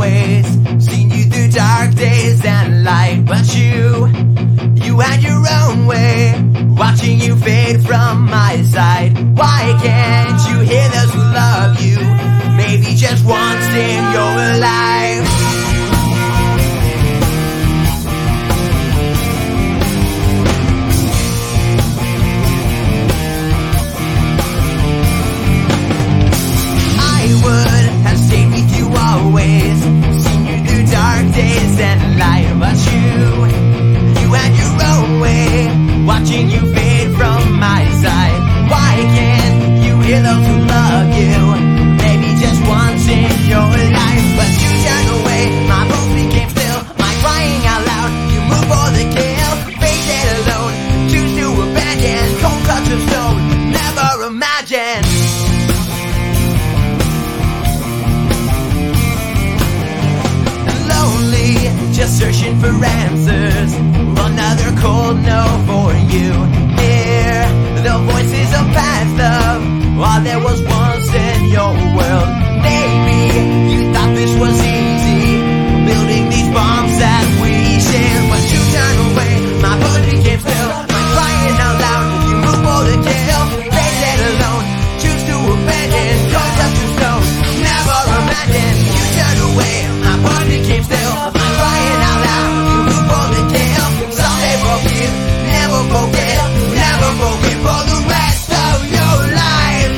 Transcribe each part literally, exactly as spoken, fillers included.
always seen you through dark days and light, but you, you had your own way, watching you fade from my side. Why can't you hear those who love you, maybe just once in your life? I would have stayed with you always, seen you through dark days and light, but you, you had your own way, watching you fade from my side. Why can't you hear those who love you, maybe just once in your life? But you turned away, my bones became still, my crying out loud, you move for the kill, face it alone, choose to abandon, cold touch of stone, never imagine. Just searching for answers, another cold no for you. Hear the voices of past love, while there was once in your world. Maybe you thought this was easy, building these bombs that we share, but you turned away, my blood became still, my crying out loud, you move for the kill, face it alone, choose to abandon, cold touch of stone, never imagine. You turned away, my blood became still, my crying out loud, you move for the kill, someday forgive, never forget, never forget for the rest of your life.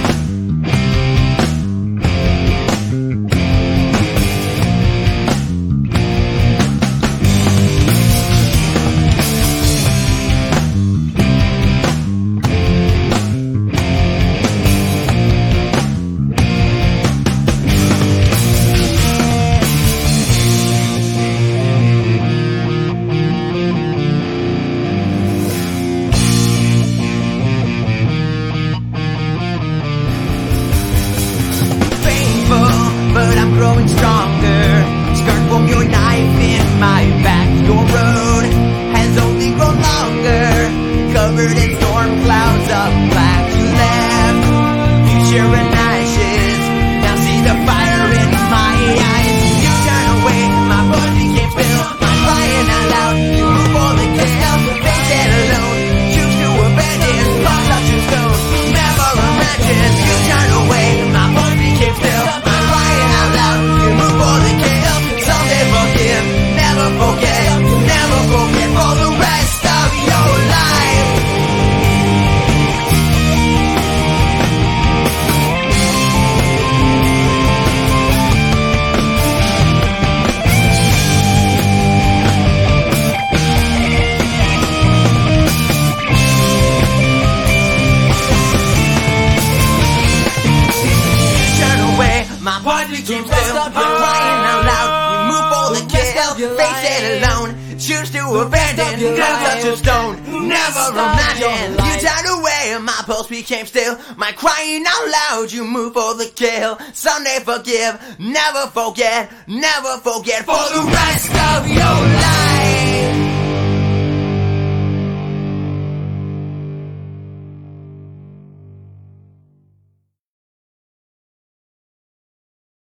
But I'm growing stronger, scarred from your knife in my back. Your road has only grown longer, covered in storm clouds of black. You left future in ashes, now see the fire in my eyes. You turn away, my blood became still, my crying out loud, you move for the kill, face it alone, choose to abandon, cold touch of stone, never imagine. You turn away, my blood became still, my crying out loud, you move for the kill, someday forgive, never forget, never forget for the rest of your life. My blood became still, I'm crying out loud, you move for the kill, face it alone, choose to abandon, no touch of stone, never imagine. You turned away, my pulse became still, my crying out loud, you move for the kill, someday forgive, never forget, never forget for the rest of